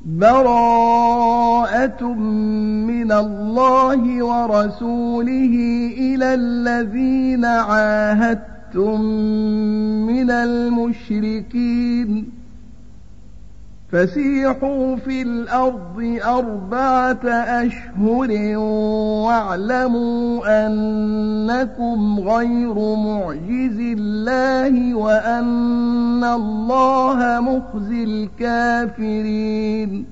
براءة من الله ورسوله إلى الذين عاهدتم من المشركين فسيحوا في الأرض 4 أشهر واعلموا أنكم غير معجز الله وأن الله مخزي الكافرين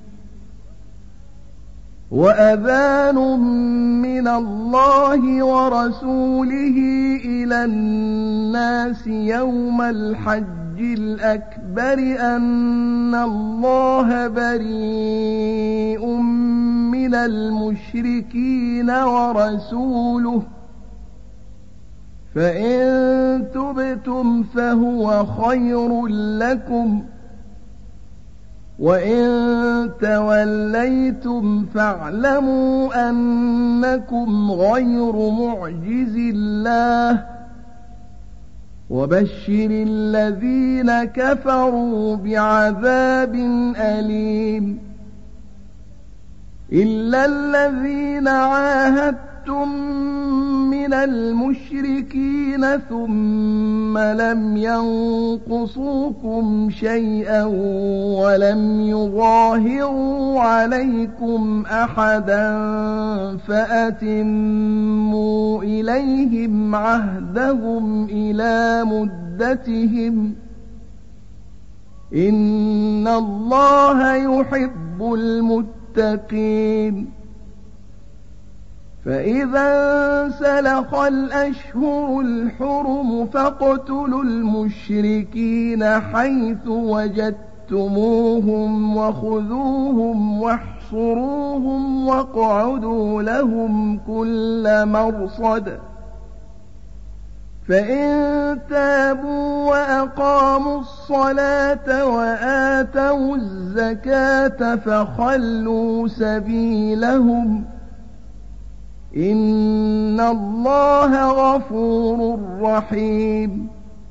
وأذان من الله ورسوله إلى الناس يوم الحج الأكبر أن الله بريء من المشركين ورسوله فإن تبتم فهو خير لكم وإن توليتم فاعلموا أنكم غير معجز الله وبشر الذين كفروا بعذاب أليم إلا الذين عاهدتم من المشركين ثم لم ينقصوكم شيئا ولم يظاهروا عليكم أحدا فأتموا إليهم عهدهم إلى مدتهم إن الله يحب المتقين فإذا انسلخ الأشهر الحرم فاقتلوا المشركين حيث وجدتموهم وخذوهم واحصروهم واقعدوا لهم كل مرصد فإن تابوا وأقاموا الصلاة وآتوا الزكاة فخلوا سبيلهم إن الله غفور رحيم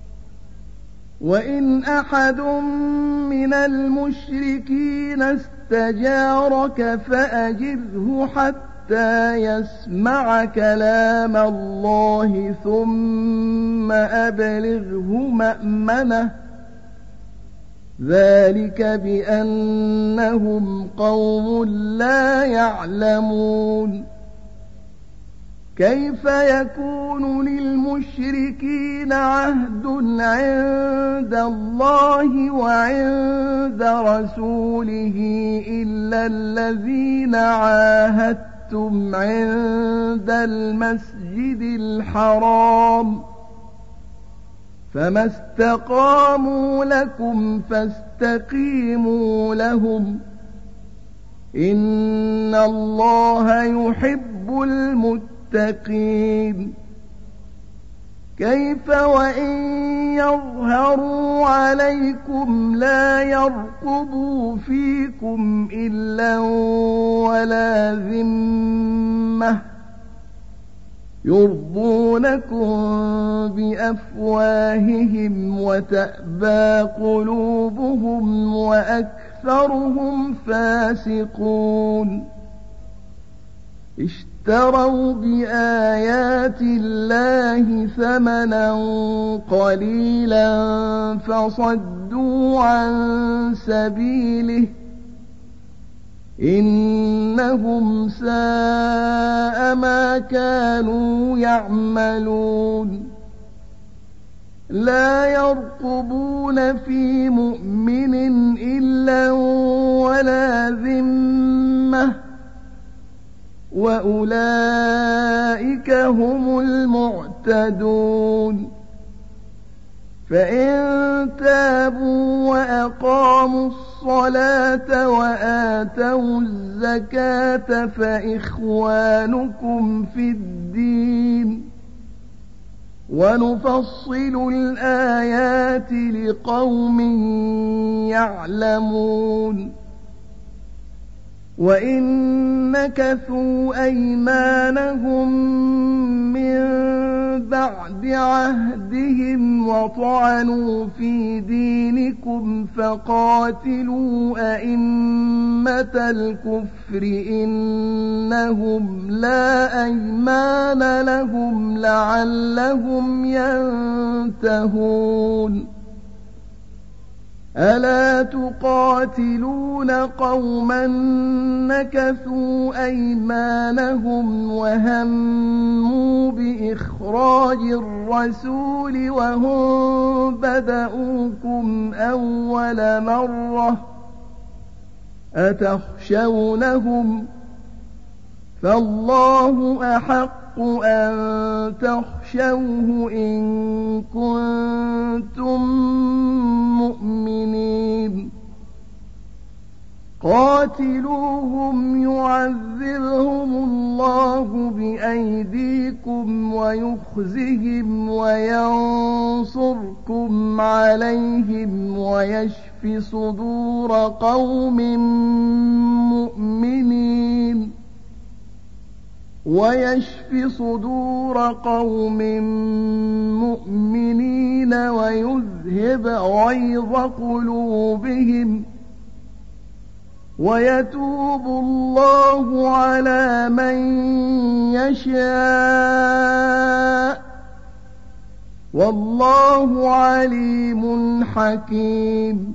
وإن أحد من المشركين استجارك فأجره حتى يسمع كلام الله ثم أبلغه مأمنه ذلك بأنهم قوم لا يعلمون كيف يكون للمشركين عهد عند الله وعند رسوله إلا الذين عاهدتم عند المسجد الحرام فما استقاموا لكم فاستقيموا لهم إن الله يحب المتقين كيف وإن يظهروا عليكم لا يرقبوا فيكم إلا ولا ذمة يرضونكم بأفواههم وتأبى قلوبهم وأكثرهم فاسقون اشتروا بآيات الله ثمنا قليلا فصدوا عن سبيله إنهم ساء ما كانوا يعملون لا يرقبون في مؤمن إلا ولا ذمة وأولئك هم المعتدون فإن تابوا وأقاموا الصلاة وآتوا الزكاة فإخوانكم في الدين ونفصل الآيات لقوم يعلمون وإن نكثوا أيمانهم من بعد عهدهم وطعنوا في دينكم فقاتلوا أئمة الكفر إنهم لا أيمان لهم لعلهم ينتهون ألا تقاتلون قوما نكثوا أيمانهم وهموا بإخراج الرسول وهم بدؤوكم أول مرة أتخشونهم فالله أحق أن تخشوه إن كنتم مؤمنين قاتلوهم يعذبهم الله بأيديكم ويخزهم وينصركم عليهم ويشف صدور قوم مؤمنين ويذهب غيظ قلوبهم ويتوب الله على من يشاء والله عليم حكيم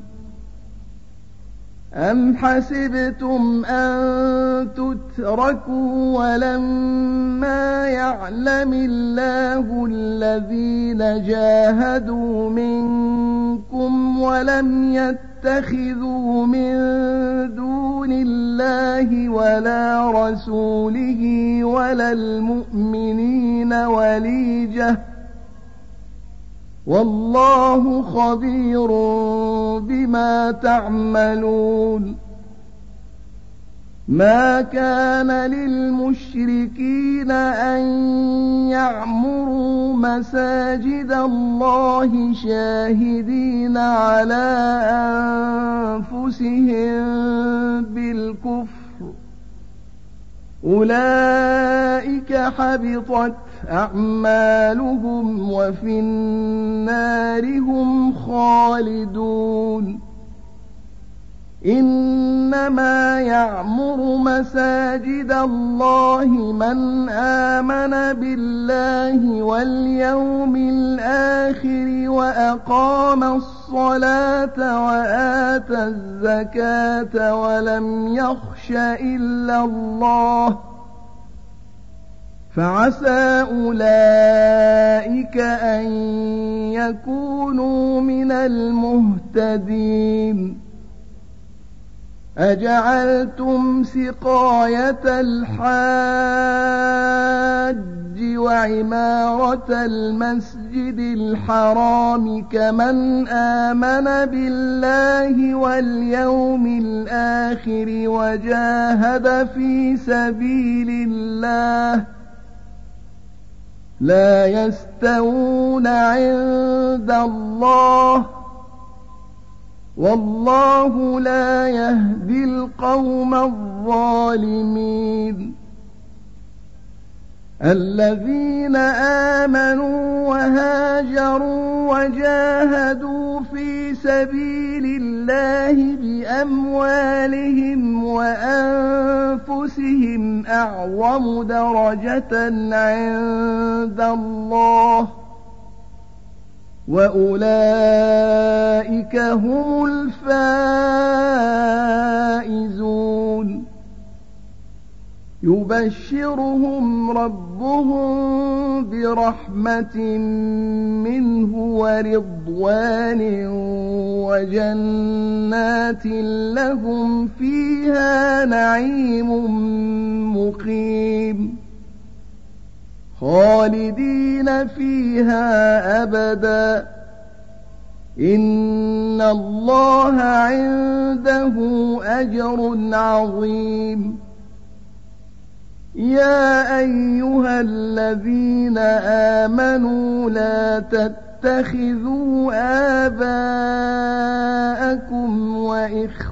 أم حسبتم أن تتركوا ولما يعلم الله الذين جاهدوا منكم ولم يتخذوا من دون الله ولا رسوله ولا المؤمنين وليجة والله خبير بما تعملون ما كان للمشركين أن يعمروا مساجد الله شاهدين على أنفسهم بالكفر أولئك حبطت أعمالهم وفي النار هم خالدون إنما يعمر مساجد الله من آمن بالله واليوم الآخر وأقام الصلاة وآتى الزكاة ولم يخش إلا الله فعسى أولئك أن يكونوا من المهتدين أجعلتم سقاية الحاج وعمارة المسجد الحرام كمن آمن بالله واليوم الآخر وجاهد في سبيل الله لا يستوون عند الله والله لا يهدي القوم الظالمين الذين آمنوا وهاجروا وجاهدوا في سبيل الله بأموالهم وأنفسهم أعظم درجة عند الله وأولئك هم الفائزون يبشرهم ربهم برحمة منه ورضوان وجنات لهم فيها نعيم مقيم خالدين فيها أبدا إن الله عنده أجر عظيم يا أيها الذين آمنوا لا تتخذوا آباءكم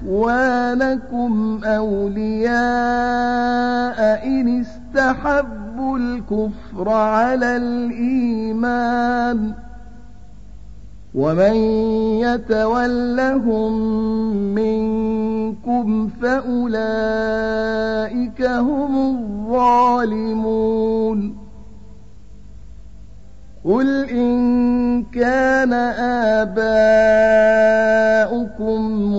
وإخوانكم أولياء إن استحبوا أحب الكفر على الإيمان ومن يتولهم منكم فأولئك هم الظالمون قل إن كان آباؤكم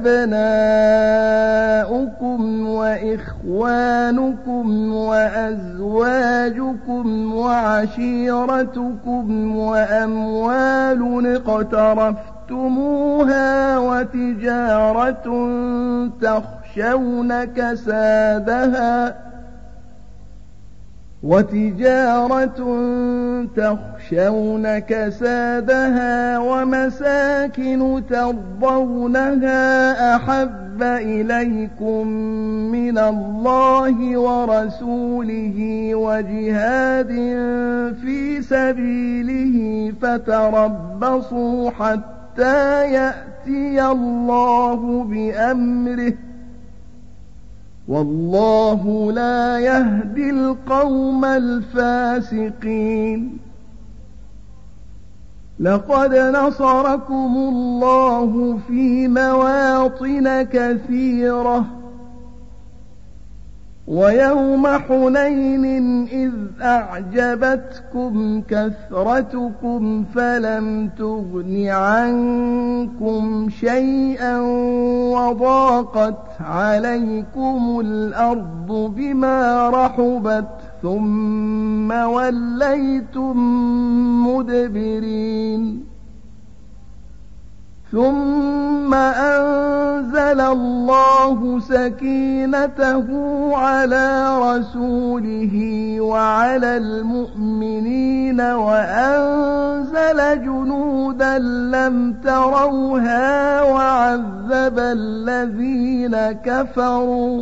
وأبناؤكم وإخوانكم وأزواجكم وعشيرتكم وأموال اقترفتموها وتجارة تخشون كسادها ومساكن ترضونها أحب إليكم من الله ورسوله وجهاد في سبيله فتربصوا حتى يأتي الله بأمره والله لا يهدي القوم الفاسقين لقد نصركم الله في مواطن كثيرة ويوم حنين إذ أعجبتكم كثرتكم فلم تغن عنكم شيئا وضاقت عليكم الأرض بما رحبت ثم وليتم مدبرين ثم أنزل الله سكينته على رسوله وعلى المؤمنين وأنزل جنودا لم تروها وعذب الذين كفروا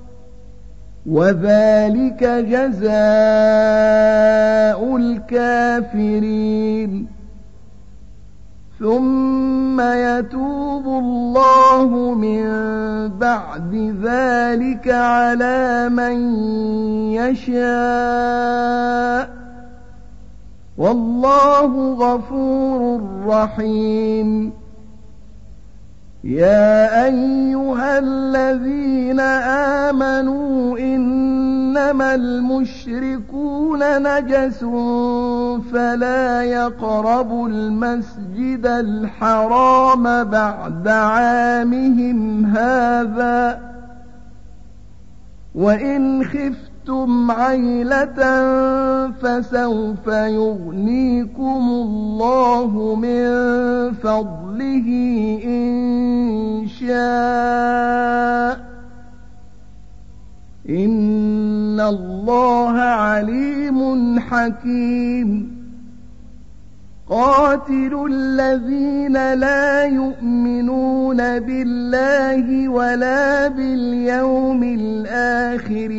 وذلك جزاء الكافرين ثم يتوب الله من بعد ذلك على من يشاء والله غفور رحيم يا أيها الذين آمنوا إنما المشركون نجس فلا يقربوا المسجد الحرام بعد عامهم هذا وإن خفتم عيلة فسوف يغنيكم الله من فضله إن شاء إن الله عليم حكيم قاتلوا الذين لا يؤمنون بالله ولا باليوم الآخر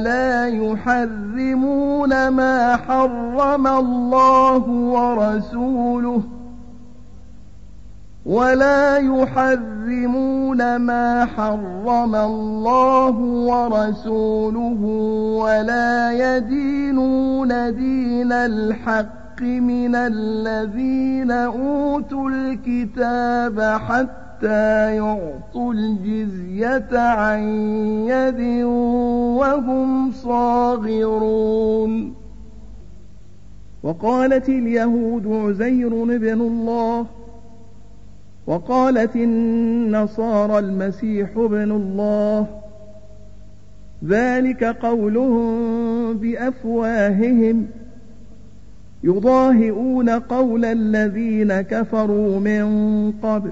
ولا يحرمون ما حرم الله ورسوله ولا يدينون دين الحق من الذين أوتوا الكتاب حتى يعطوا الجزية عن يد وهم صاغرون وقالت اليهود عزير ابن الله وقالت النصارى المسيح ابن الله ذلك قولهم بأفواههم يضاهئون قول الذين كفروا من قبل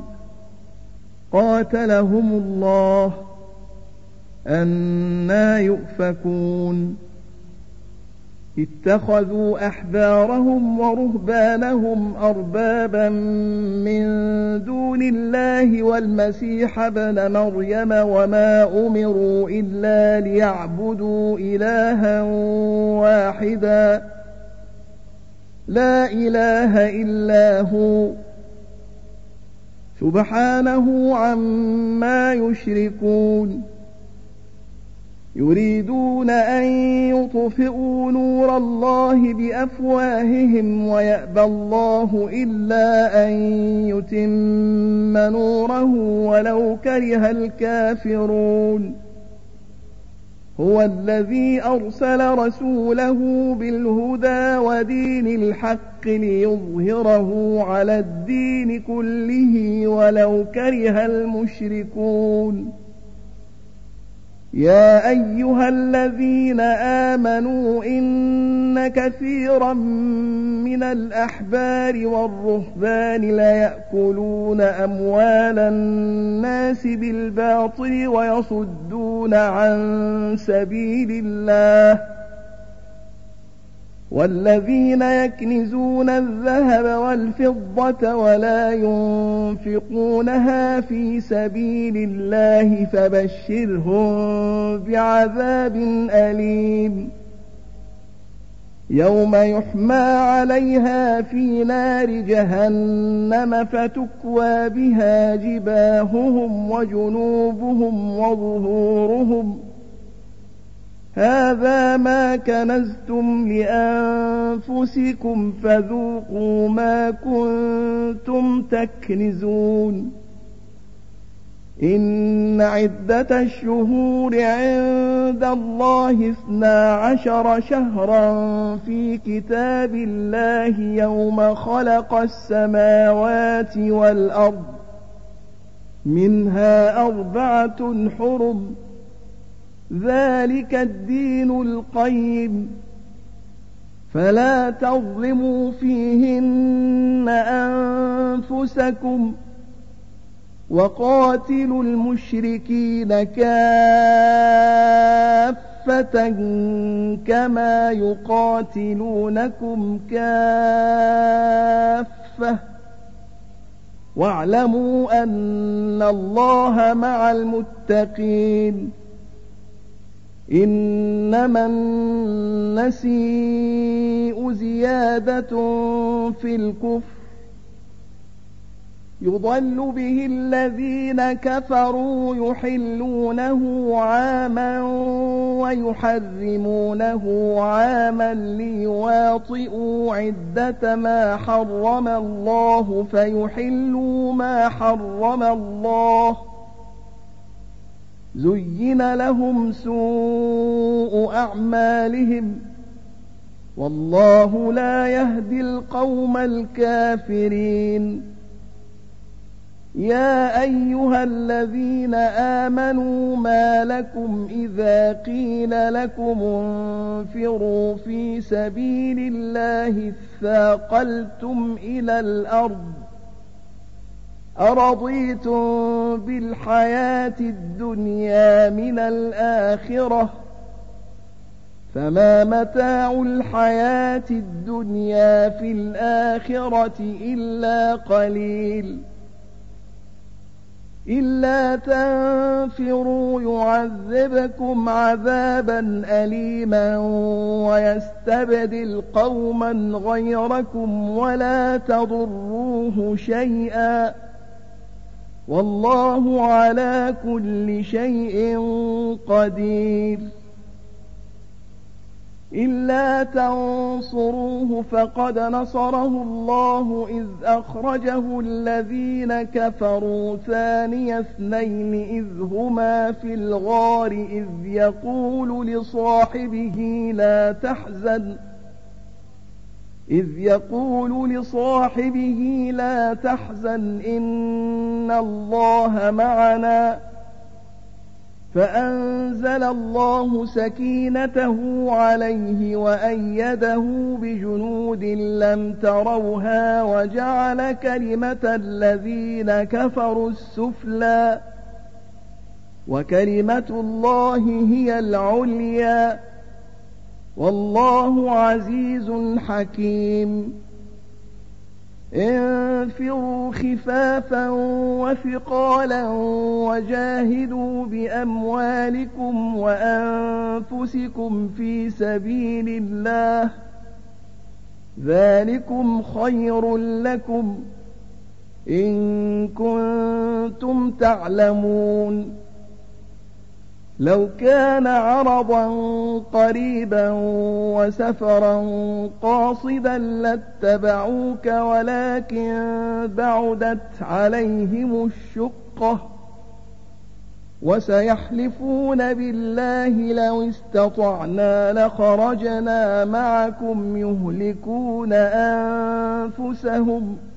قاتلهم الله أنى يؤفكون اتخذوا أحبارهم ورهبانهم أربابا من دون الله والمسيح ابن مريم وما أمروا إلا ليعبدوا إلها واحدا لا إله إلا هو سبحانه عما يشركون يريدون أن يطفئوا نور الله بأفواههم ويأبى الله إلا أن يتم نوره ولو كره الكافرون هو الذي أرسل رسوله بالهدى ودين الحق ليظهره على الدين كله ولو كره المشركون يا أيها الذين آمنوا إن كثيرا من الأحبار والرهبان ليأكلون أموال الناس بالباطل ويصدون عن سبيل الله والذين يكنزون الذهب والفضة ولا ينفقونها في سبيل الله فبشرهم بعذاب أليم يوم يحمى عليها في نار جهنم فتكوى بها جباههم وجنوبهم وظهورهم هذا ما كنزتم لأنفسكم فذوقوا ما كنتم تكنزون إن عدة الشهور عند الله 12 شهرا في كتاب الله يوم خلق السماوات والأرض منها 4 حرم ذلك الدين القيم فلا تظلموا فيهن أنفسكم وقاتلوا المشركين كافة كما يقاتلونكم كافة واعلموا أن الله مع المتقين إنما النسيء زيادة في الكفر يضل به الذين كفروا يحلونه عاما ويحرمونه عاما ليواطئوا عدة ما حرم الله فيحلوا ما حرم الله زين لهم سوء أعمالهم والله لا يهدي القوم الكافرين يا أيها الذين آمنوا ما لكم إذا قيل لكم انفروا في سبيل الله اثاقلتم إلى الأرض أرضيتم بالحياة الدنيا من الآخرة فما متاع الحياة الدنيا في الآخرة إلا قليل إلا تنفروا يعذبكم عذابا أليما ويستبدل قوما غيركم ولا تضروه شيئا والله على كل شيء قدير إلا تنصروه فقد نصره الله إذ أخرجه الذين كفروا ثاني اثنين إذ هما في الغار إذ يقول لصاحبه لا تحزن إن الله معنا فأنزل الله سكينته عليه وأيده بجنود لم تروها وجعل كلمة الذين كفروا السفلى وكلمة الله هي العليا والله عزيز حكيم انفروا خفافا وثقالا وجاهدوا بأموالكم وأنفسكم في سبيل الله ذلكم خير لكم إن كنتم تعلمون لو كان عرضا قريبا وسفرا قاصدا لاتبعوك ولكن بعدت عليهم الشقة وسيحلفون بالله لو استطعنا لخرجنا معكم يهلكون أنفسهم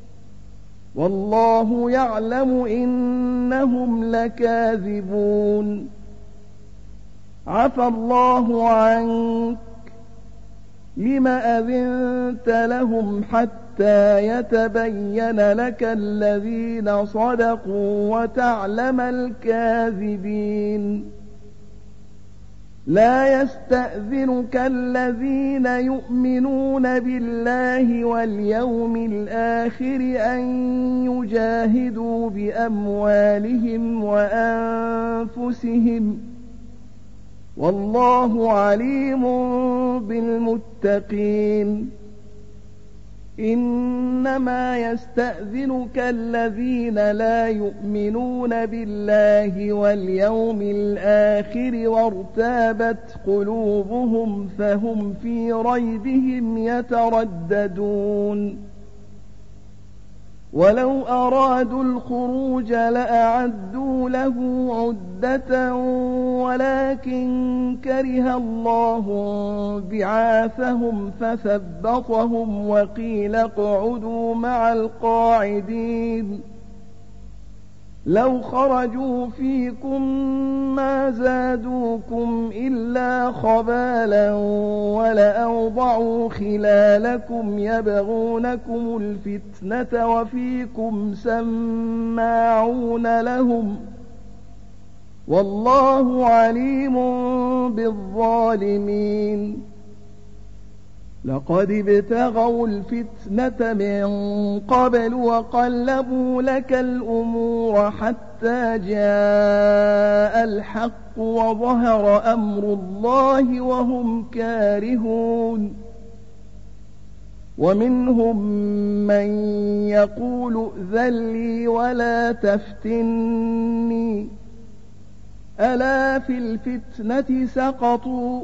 والله يعلم إنهم لكاذبون عفى الله عنك لم أذنت لهم حتى يتبين لك الذين صدقوا وتعلم الكاذبين لا يستأذنك الذين يؤمنون بالله واليوم الآخر أن يجاهدوا بأموالهم وأنفسهم والله عليم بالمتقين إنما يستأذنك الذين لا يؤمنون بالله واليوم الآخر وارتابت قلوبهم فهم في ريبهم يترددون ولو أرادوا الخروج لأعدوا له عدة ولكن كره الله بعاثهم فثبطهم وقيل اقعدوا مع القاعدين لو خرجوا فيكم ما زادوكم إلا خبالا ولأوضعوا خلالكم يبغونكم الفتنة وفيكم سماعون لهم والله عليم بالظالمين لقد ابتغوا الفتنة من قبل وقلبوا لك الأمور حتى جاء الحق وظهر أمر الله وهم كارهون ومنهم من يقول ائذن لي ولا تفتني ألا في الفتنة سقطوا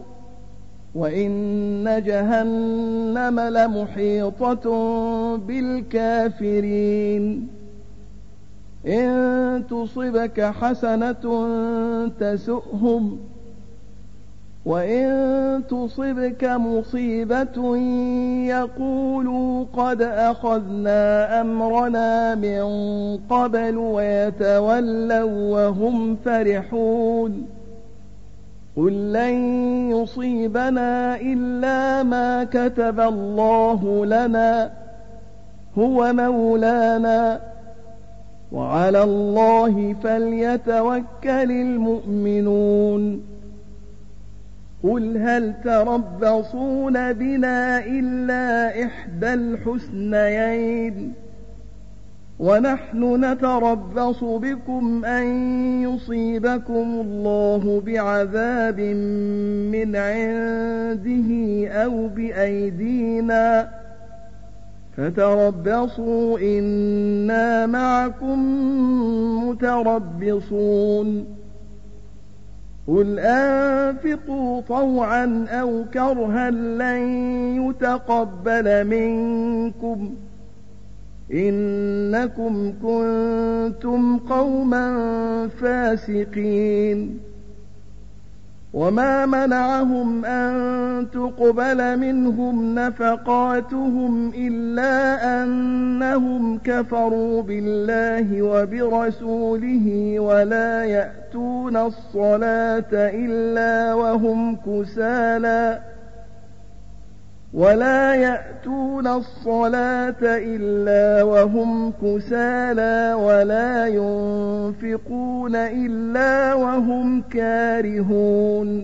وإن جهنم لمحيطة بالكافرين إن تصبك حسنة تسؤهم وإن تصبك مصيبة يقولوا قد أخذنا أمرنا من قبل ويتولوا وهم فرحون قل لن يصيبنا إلا ما كتب الله لنا هو مولانا وعلى الله فليتوكل المؤمنون قل هل تربصون بنا إلا إحدى الحسنيين ونحن نتربص بكم أن يصيبكم الله بعذاب من عنده أو بأيدينا فتربصوا إنا معكم متربصون قل أنفقوا طوعا أو كرها لن يتقبل منكم إنكم كنتم قوما فاسقين وما منعهم أن تقبل منهم نفقاتهم إلا أنهم كفروا بالله وبرسوله ولا يأتون الصلاة إلا وهم كسالى ولا ينفقون إلا وهم كارهون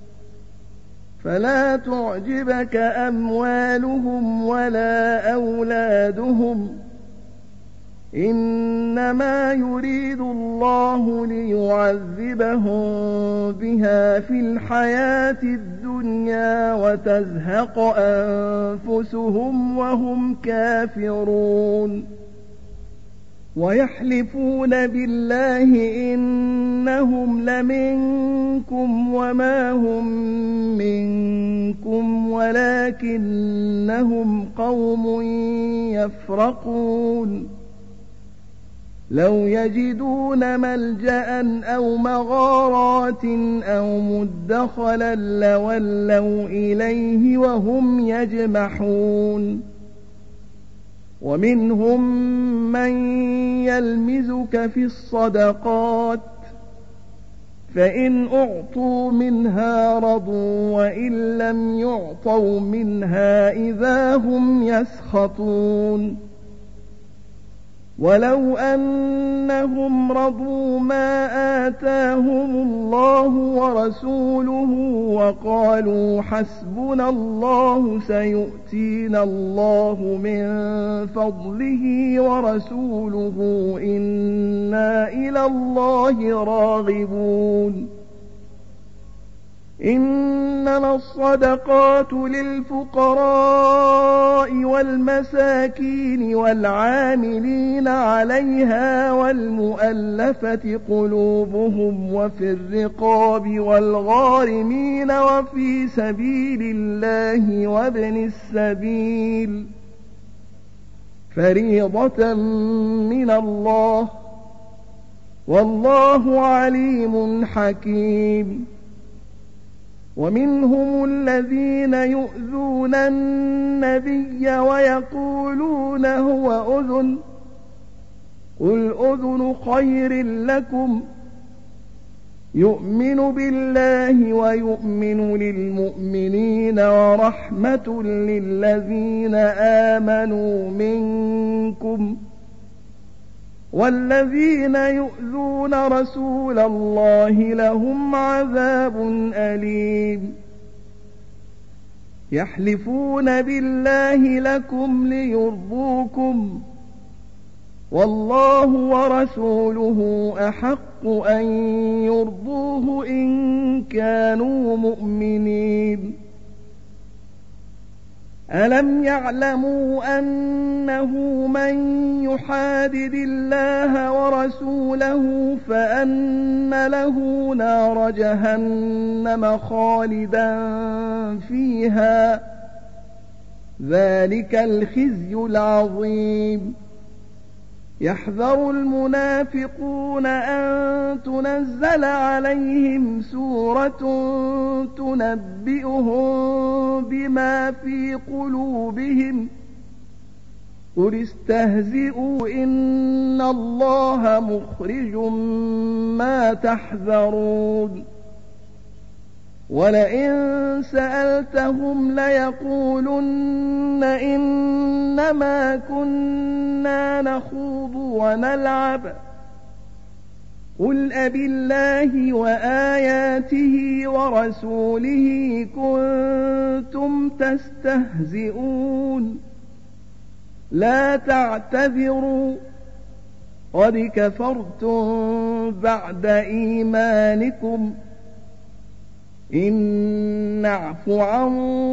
فلا تعجبك أموالهم ولا أولادهم إنما يريد الله ليعذبهم بها في الحياة الدنيا وتزهق أنفسهم وهم كافرون ويحلفون بالله إنهم لمنكم وما هم منكم ولكنهم قوم يفرقون لو يجدون ملجأ أو مغارات أو مدخلا لولوا إليه وهم يجمحون ومنهم من يلمزك في الصدقات فإن أعطوا منها رضوا وإن لم يعطوا منها إذا هم يسخطون ولو أنهم رضوا ما آتاهم الله ورسوله وقالوا حسبنا الله سيؤتينا الله من فضله ورسوله إنا إلى الله راغبون إنما الصدقات للفقراء والمساكين والعاملين عليها والمؤلفة قلوبهم وفي الرقاب والغارمين وفي سبيل الله وابن السبيل فريضة من الله والله عليم حكيم ومنهم الذين يؤذون النبي ويقولون هو أذن قل أذن خير لكم يؤمن بالله ويؤمن للمؤمنين ورحمة للذين آمنوا منكم والذين يؤذون رسول الله لهم عذاب أليم يحلفون بالله لكم ليرضوكم والله ورسوله أحق أن يرضوه إن كانوا مؤمنين ألم يعلموا أنه من يحادد الله ورسوله فأن له نار جهنم خالدا فيها ذلك الخزي العظيم يحذر المنافقون أن تنزل عليهم سورة تنبئهم بما في قلوبهم قل استهزئوا إن الله مخرج ما تحذرون ولئن سألتهم ليقولن إنما كنا نخوض ونلعب قل أبالله وآياته ورسوله كنتم تستهزئون لا تعتذروا قد كفرتم بعد إيمانكم إن نعف عن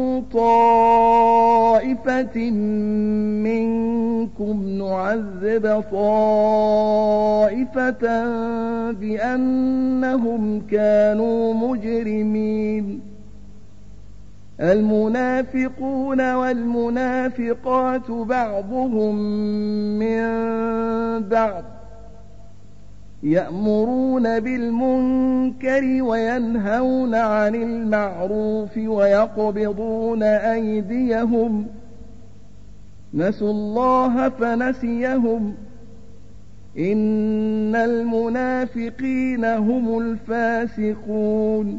طائفة منكم نعذب طائفة بأنهم كانوا مجرمين المنافقون والمنافقات بعضهم من بعض يأمرون بالمنكر وينهون عن المعروف ويقبضون أيديهم نسوا الله فنسيهم إن المنافقين هم الفاسقون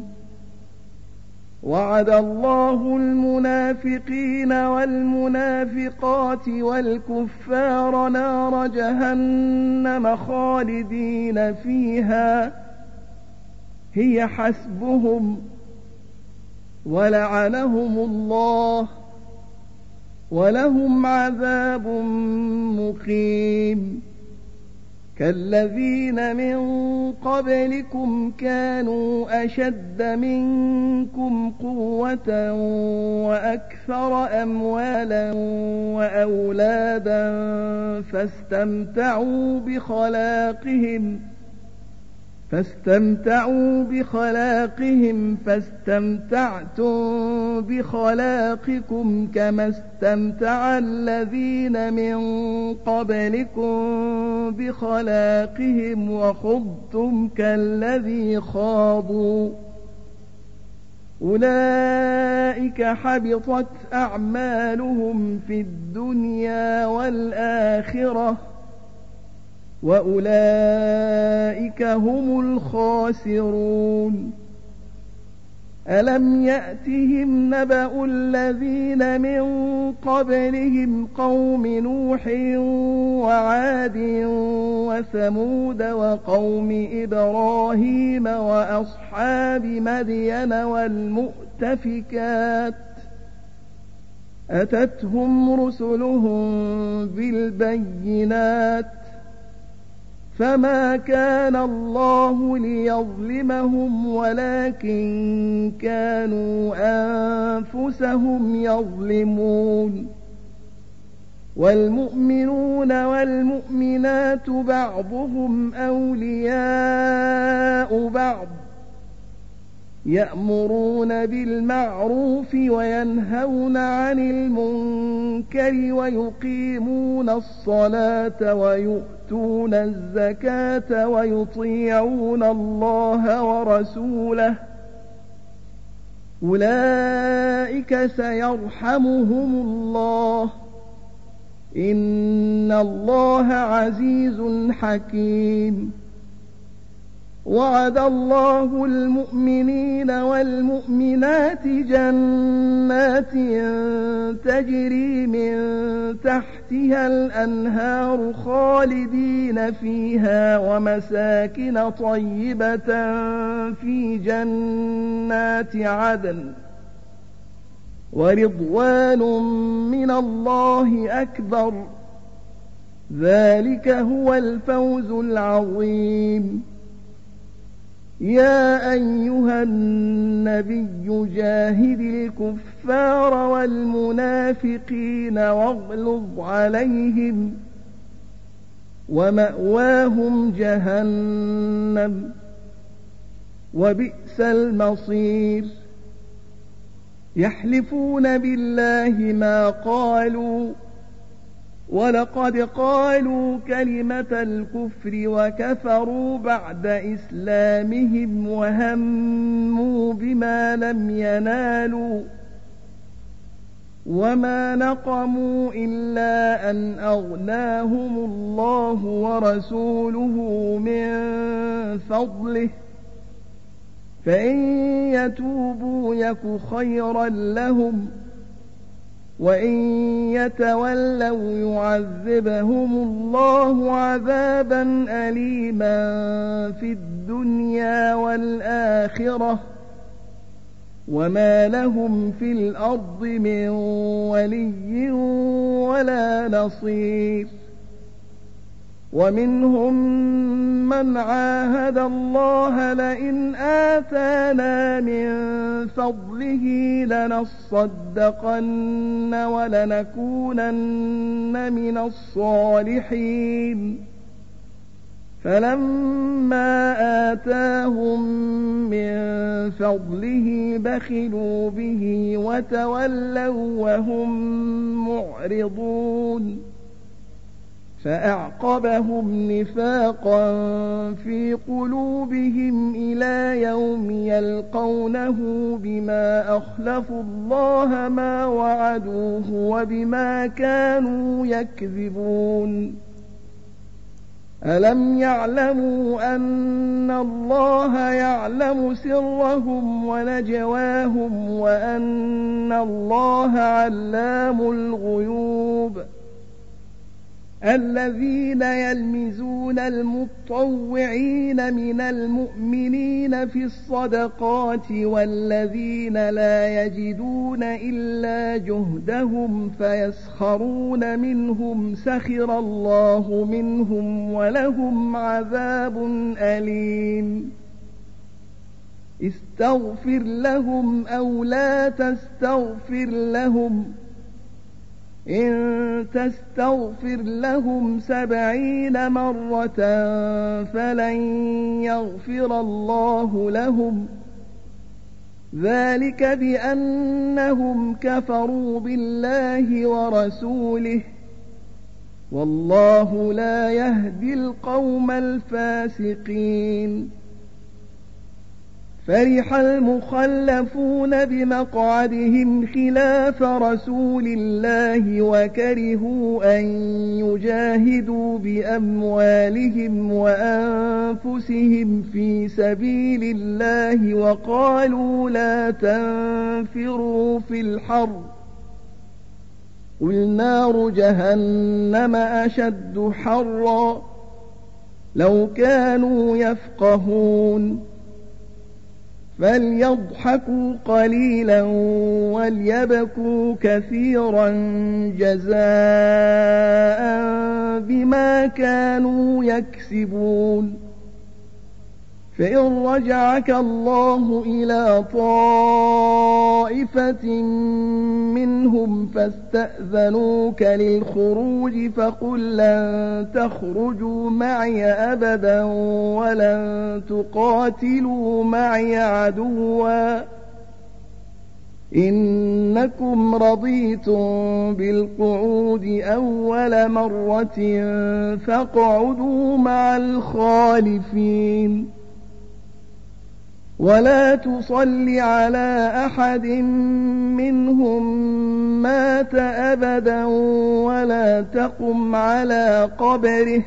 وعد الله المنافقين والمنافقات والكفار نار جهنم خالدين فيها هي حسبهم ولعنهم الله ولهم عذاب مقيم كالذين من قبلكم كانوا أشد منكم قوة وأكثر أموالا وأولادا فاستمتعوا بخلاقهم فاستمتعتم بخلاقكم كما استمتع الذين من قبلكم بخلاقهم وخضتم كالذي خاضوا أولئك حبطت أعمالهم في الدنيا والآخرة وأولئك هم الخاسرون ألم يأتهم نبأ الذين من قبلهم قوم نوح وعاد وثمود وقوم إبراهيم وأصحاب مدين والمؤتفكات أتتهم رسلهم بالبينات فما كان الله ليظلمهم ولكن كانوا أنفسهم يظلمون والمؤمنون والمؤمنات بعضهم أولياء بعض يأمرون بالمعروف وينهون عن المنكر ويقيمون الصلاة ويؤتون الزكاة ويطيعون الله ورسوله أولئك سيرحمهم الله إن الله عزيز حكيم وعد الله المؤمنين والمؤمنات جنات تجري من تحتها الأنهار خالدين فيها ومساكن طيبة في جنات عدن ورضوان من الله أكبر ذلك هو الفوز العظيم يا أيها النبي جاهد الكفار والمنافقين واغلظ عليهم ومأواهم جهنم وبئس المصير يحلفون بالله ما قالوا ولقد قالوا كلمة الكفر وكفروا بعد إسلامهم وهموا بما لم ينالوا وما نقموا إلا أن أغناهم الله ورسوله من فضله فإن يتوبوا يك خيرا لهم وإن يتولوا يعذبهم الله عذابا أليما في الدنيا والآخرة وما لهم في الأرض من ولي ولا نصير ومنهم من عاهد الله لئن آتانا من فضله لنصدقن ولنكونن من الصالحين فلما آتاهم من فضله بخلوا به وتولوا وهم معرضون فأعقبهم نفاقا في قلوبهم إلى يوم يلقونه بما أخلفوا الله ما وعدوه وبما كانوا يكذبون ألم يعلموا أن الله يعلم سرهم ونجواهم وأن الله علام الغيوب الذين يلمزون المطوعين من المؤمنين في الصدقات والذين لا يجدون إلا جهدهم فيسخرون منهم سخر الله منهم ولهم عذاب أليم استغفر لهم أو لا تستغفر لهم إن تستغفر لهم 70 مرة فلن يغفر الله لهم ذلك بأنهم كفروا بالله ورسوله والله لا يهدي القوم الفاسقين فرح المخلفون بمقعدهم خلاف رسول الله وكرهوا أن يجاهدوا بأموالهم وأنفسهم في سبيل الله وقالوا لا تنفروا في الحر قل نار جهنم أشد حرا لو كانوا يفقهون فليضحكوا قليلا وليبكوا كثيرا جزاء بما كانوا يكسبون فإن رجعك الله إلى طائفة منهم فاستأذنوك للخروج فقل لن تخرجوا معي أبدا ولن تقاتلوا معي عدوا إنكم رضيتم بالقعود أول مرة فاقعدوا مع الخالفين ولا تصل على أحد منهم مات أبدا ولا تقم على قبره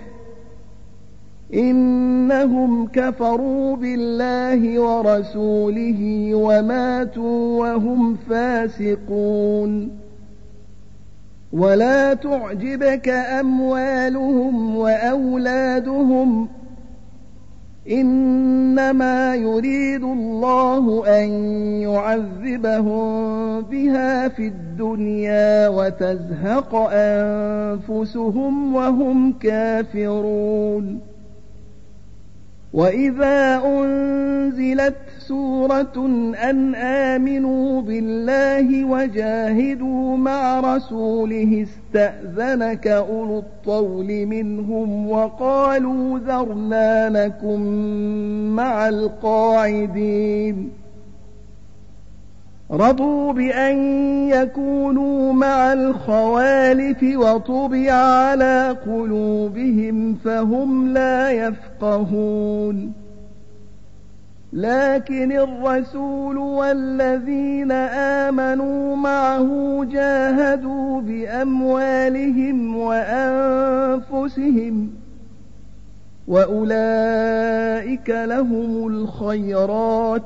إنهم كفروا بالله ورسوله وماتوا وهم فاسقون ولا تعجبك أموالهم وأولادهم إنما يريد الله أن يعذبهم بها في الدنيا وتزهق أنفسهم وهم كافرون وإذا أنزلت سورة أن آمنوا بالله وجاهدوا مع رسوله استأذنك أولو الطول منهم وقالوا ذرنا نكن مع القاعدين رضوا بأن يكونوا مع الخوالف وطبع على قلوبهم فهم لا يفقهون لكن الرسول والذين آمنوا معه جاهدوا بأموالهم وأنفسهم وأولئك لهم الخيرات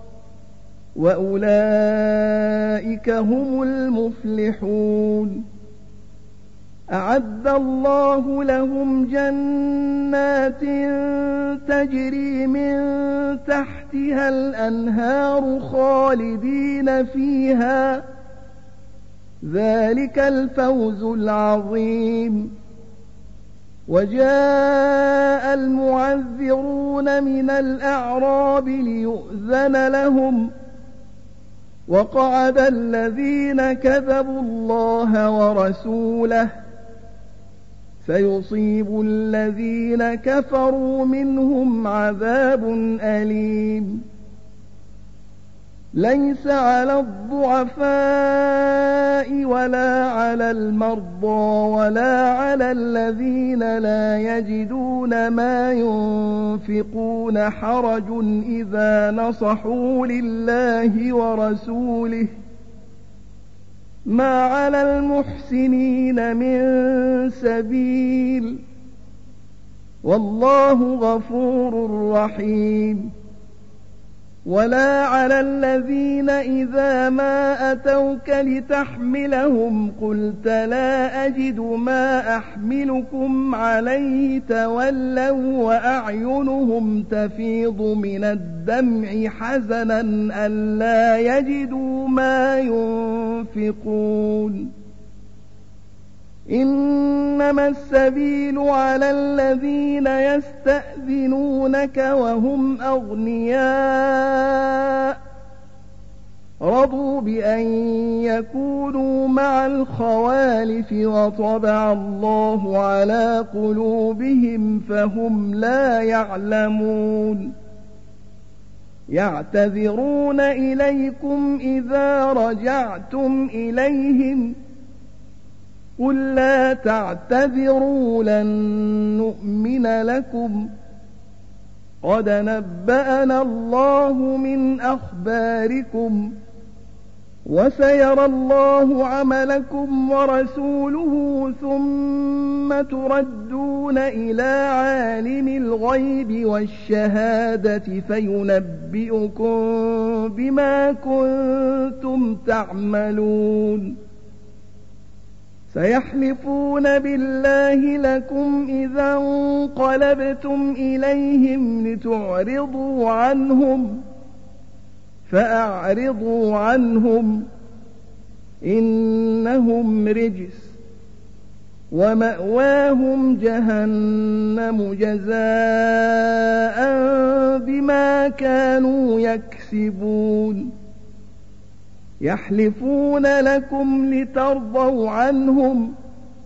وأولئك هم المفلحون أعد الله لهم جنات تجري من تحتها الأنهار خالدين فيها ذلك الفوز العظيم وجاء المعذرون من الأعراب ليؤذن لهم وقعد الذين كذبوا الله ورسوله سيصيب الذين كفروا منهم عذاب أليم ليس على الضعفاء ولا على المرضى ولا على الذين لا يجدون ما ينفقون حرج إذا نصحوا لله ورسوله ما على المحسنين من سبيل والله غفور رحيم ولا على الذين إذا ما أتوك لتحملهم قلت لا أجد ما أحملكم عليه تولوا وأعينهم تفيض من الدمع حزنا ألا يجدوا ما ينفقون إنما السبيل على الذين يستأذنونك وهم أغنياء رضوا بأن يكونوا مع الخوالف وطبع الله على قلوبهم فهم لا يعلمون يعتذرون إليكم إذا رجعتم إليهم قل لا تعتذروا لن نؤمن لكم قد نبأنا الله من أخباركم وسيرى الله عملكم ورسوله ثم تردون إلى عالم الغيب والشهادة فينبئكم بما كنتم تعملون سيحلفون بالله لكم إذا انقلبتم إليهم لتعرضوا عنهم فأعرضوا عنهم إنهم رجس ومأواهم جهنم جزاء بما كانوا يكسبون يحلفون لكم لترضوا عنهم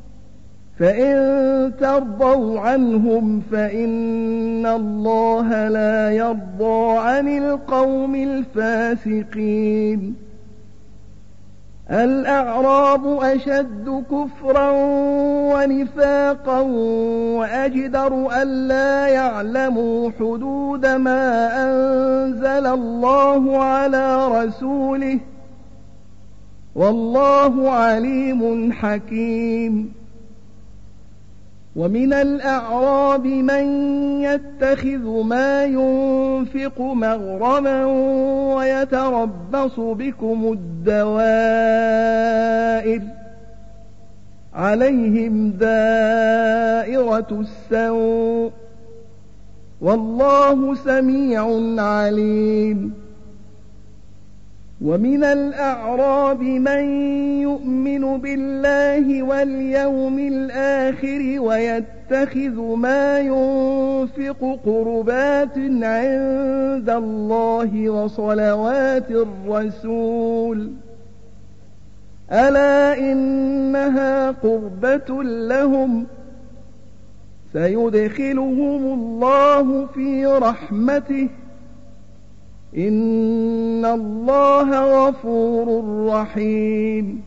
فإن ترضوا عنهم فإن الله لا يرضى عن القوم الفاسقين الأعراب أشد كفرا ونفاقا وأجدر ألا يعلموا حدود ما أنزل الله على رسوله والله عليم حكيم ومن الأعراب من يتخذ ما ينفق مغرما ويتربص بكم الدوائر عليهم دائرة السوء والله سميع عليم ومن الأعراب من يؤمن بالله واليوم الآخر ويتخذ ما ينفق قربات عند الله وصلوات الرسول ألا إنها قربة لهم سيدخلهم الله في رحمته إن الله غفور رحيم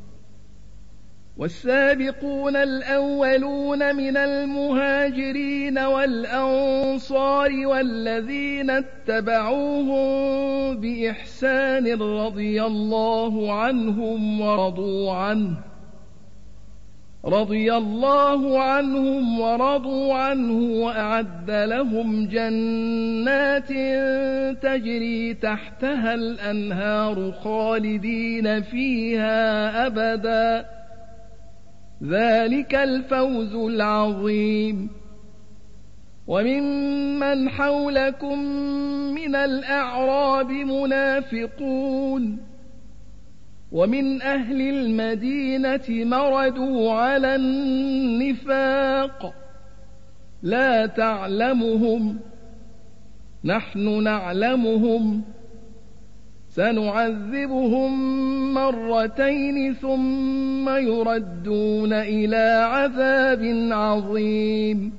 والسابقون الأولون من المهاجرين والأنصار والذين اتبعوهم بإحسان رضي الله عنهم ورضوا عنه وأعد لهم جنات تجري تحتها الأنهار خالدين فيها أبدا ذلك الفوز العظيم وممن حولكم من الأعراب منافقون ومن أهل المدينة مردوا على النفاق لا تعلمهم نحن نعلمهم سنعذبهم مرتين ثم يردون إلى عذاب عظيم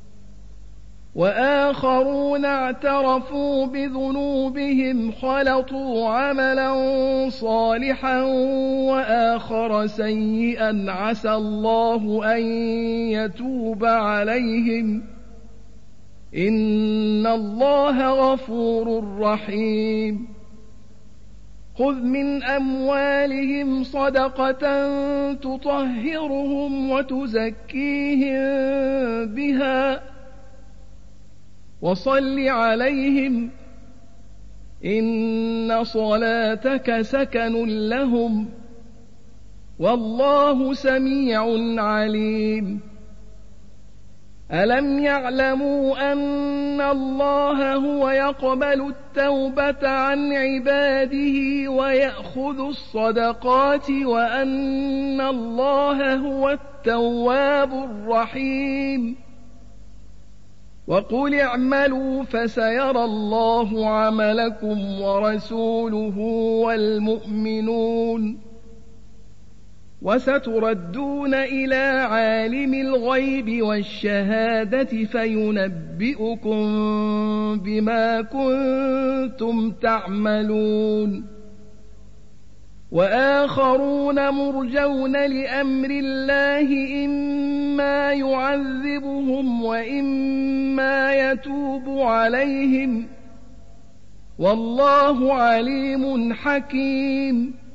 وآخرون اعترفوا بذنوبهم خلطوا عملا صالحا وآخر سيئا عسى الله أن يتوب عليهم إن الله غفور رحيم خذ من أموالهم صدقة تطهرهم وتزكيهم بها وصل عليهم إن صلاتك سكن لهم والله سميع عليم ألم يعلموا أن الله هو يقبل التوبة عن عباده ويأخذ الصدقات وأن الله هو التواب الرحيم وقل اعملوا فسيرى الله عملكم ورسوله والمؤمنون وستردون إلى عالم الغيب والشهادة فينبئكم بما كنتم تعملون وآخرون مرجون لأمر الله إما يعذبهم وإما يتوب عليهم والله عليم حكيم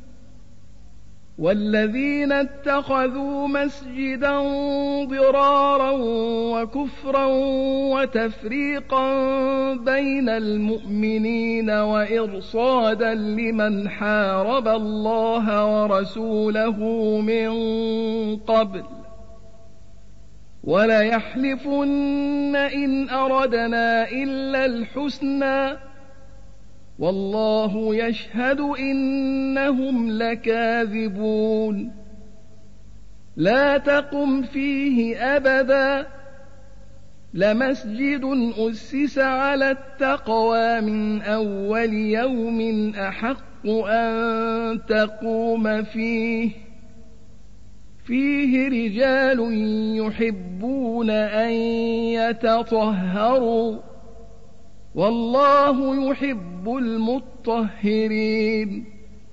والذين اتخذوا مسجدا ضرارا وكفرا وتفريقا بين المؤمنين وإرصادا لمن حارب الله ورسوله من قبل وليحلفن إن أردنا إلا الحسنى والله يشهد إنهم لكاذبون لا تقم فيه أبدا لمسجد أسس على التقوى من أول يوم أحق أن تقوم فيه رجال يحبون أن يتطهروا والله يحب المطهرين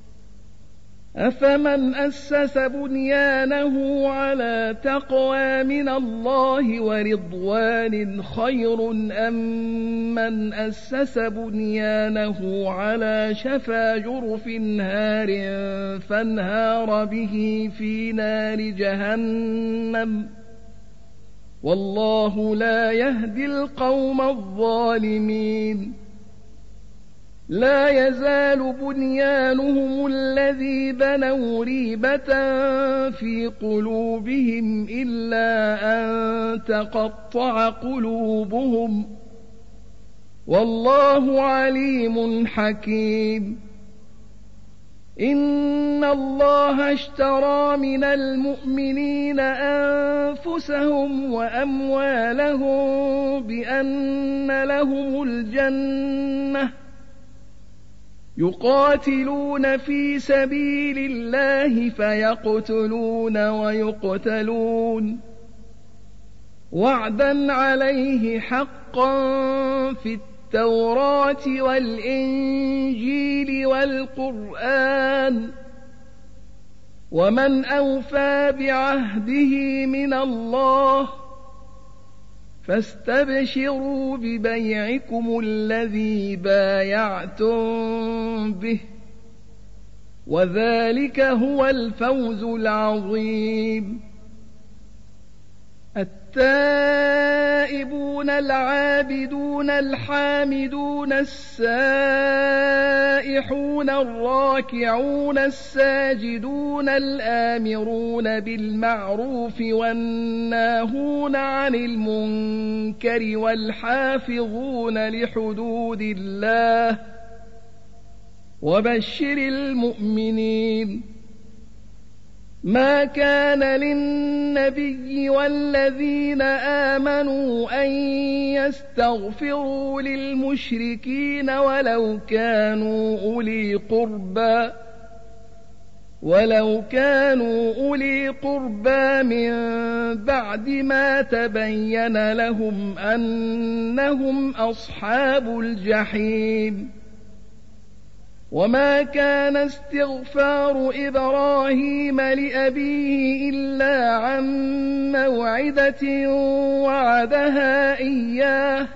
أفمن أسس بنيانه على تقوى من الله ورضوان خير أم من أسس بنيانه على شفا جرف هار فانهار به في نار جهنم والله لا يهدي القوم الظالمين لا يزال بنيانهم الذي بنوا ريبة في قلوبهم إلا أن تقطع قلوبهم والله عليم حكيم إن الله اشترى من المؤمنين أنفسهم وأموالهم بأن لهم الجنة يقاتلون في سبيل الله فيقتلون ويقتلون وعدا عليه حقا في التوراة والإنجيل والقرآن ومن أوفى بعهده من الله فاستبشروا ببيعكم الذي بايعتم به وذلك هو الفوز العظيم التائبون العابدون الحامدون السائحون الراكعون الساجدون الآمرون بالمعروف والناهون عن المنكر والحافظون لحدود الله وبشر المؤمنين ما كان للنبي والذين آمنوا أن يستغفروا للمشركين ولو كانوا أولي قربى من بعد ما تبين لهم أنهم أصحاب الجحيم وما كان استغفار إبراهيم لأبيه إلا عن موعدة وعدها إياه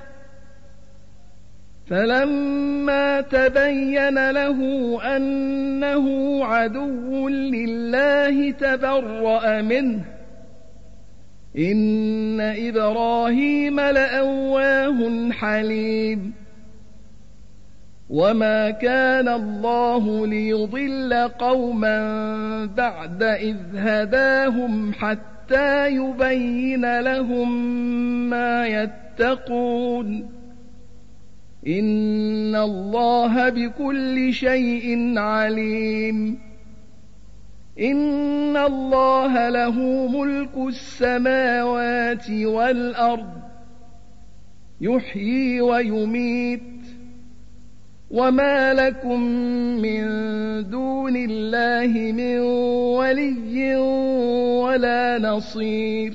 فلما تبين له أنه عدو لله تبرأ منه إن إبراهيم لأواه حليم وما كان الله ليضل قوما بعد إذ هداهم حتى يبين لهم ما يتقون إن الله بكل شيء عليم إن الله له ملك السماوات والأرض يحيي ويميت وما لكم من دون الله من ولي ولا نصير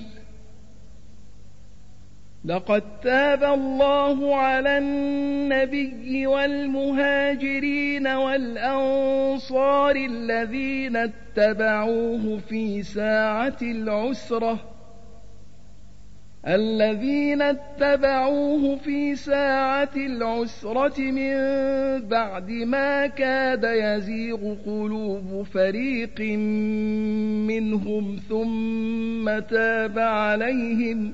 لقد تاب الله على النبي والمهاجرين والأنصار الذين اتبعوه في ساعة العسرة من بعد ما كاد يزيغ قلوب فريق منهم ثم تاب عليهم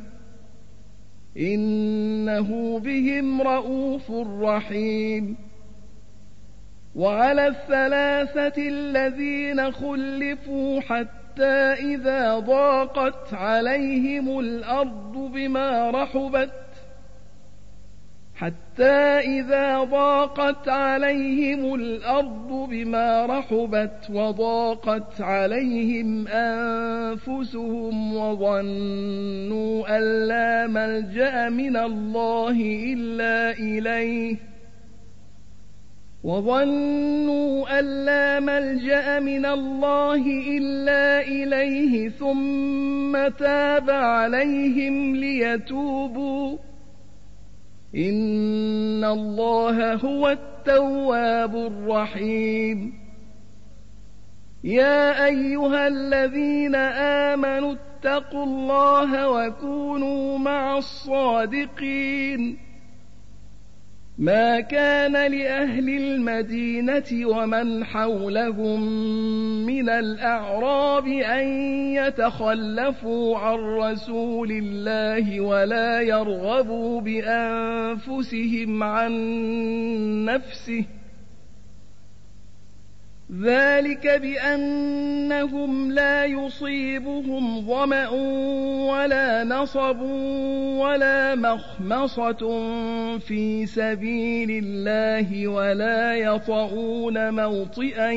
إنه بهم رءوف رحيم وعلى الثلاثة الذين خلفوا حتى إذا ضاقت عليهم الأرض بما رحبت وضاقت عليهم أنفسهم وظنوا أن لا ملجأ من الله إلا إليه ثم تاب عليهم ليتوبوا إن الله هو التواب الرحيم يا أيها الذين آمنوا اتقوا الله وكونوا مع الصادقين ما كان لأهل المدينة ومن حولهم من الأعراب أن يتخلفوا عن رسول الله ولا يرغبوا بأنفسهم عن نفسه ذلك بأنهم لا يصيبهم ظمأ ولا نصب ولا مخمصة في سبيل الله ولا يطؤون موطئا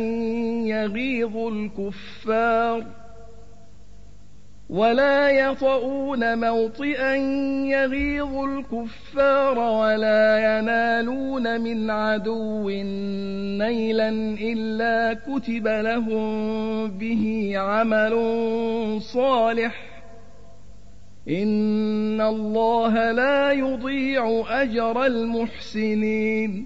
يغيظ الكفار ولا ينالون من عدو نيلا إلا كتب لهم به عمل صالح إن الله لا يضيع أجر المحسنين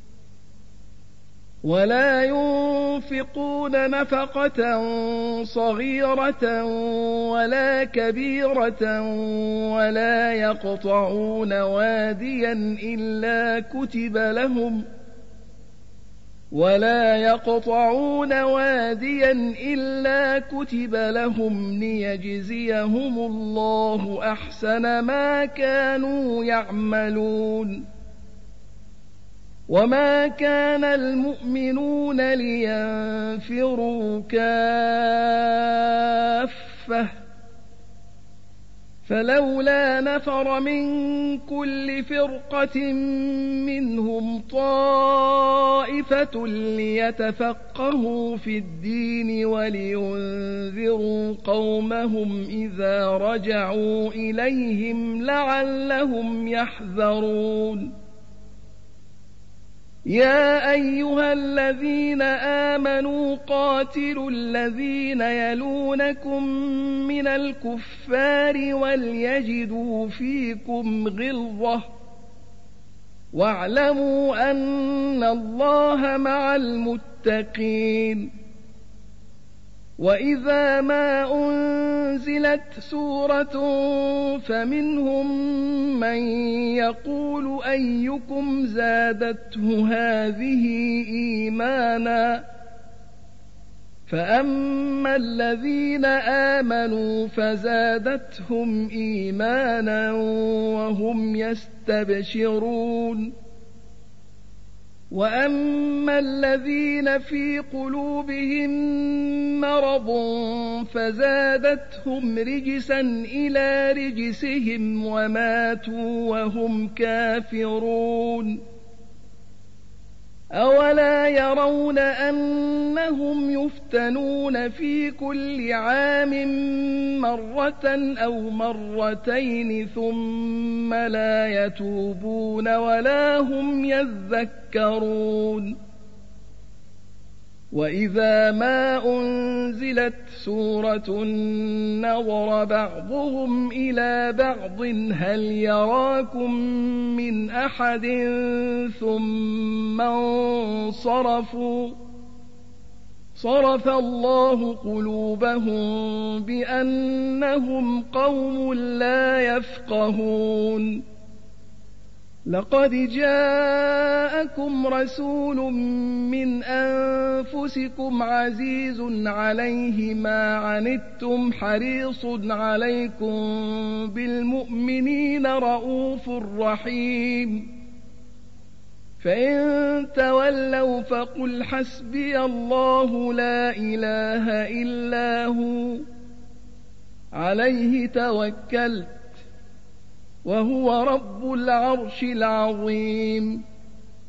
ولا ينفقون نفقة صغيرة ولا كبيرة ولا يقطعون واديا إلا كتب لهم ليجزيهم الله أحسن ما كانوا يعملون وما كان المؤمنون لينفروا كافة فلولا نفر من كل فرقة منهم طائفة ليتفقهوا في الدين ولينذروا قومهم إذا رجعوا إليهم لعلهم يحذرون يا أيها الذين آمنوا قاتلوا الذين يلونكم من الكفار وليجدوا فيكم غلظة واعلموا أن الله مع المتقين وإذا ما أنزلت سورة فمنهم من يقول أيكم زادته هذه إيمانا فأما الذين آمنوا فزادتهم إيمانا وهم يستبشرون وأما الذين في قلوبهم مرض فزادتهم رجسا إلى رجسهم وماتوا وهم كافرون أولا يرون أنهم يفتنون في كل عام مرة أو مرتين ثم لا يتوبون ولا هم يذكرون وإذا ما أنزلت سورة نظر بعضهم إلى بعض هل يراكم من أحد ثم انصرفوا صرف الله قلوبهم بأنهم قوم لا يفقهون لقد جاءكم رسول من أنفسكم عزيز عليه ما عنتم حريص عليكم بالمؤمنين رؤوف رحيم فإن تولوا فقل حسبي الله لا إله إلا هو عليه توكلت وهو رب العرش العظيم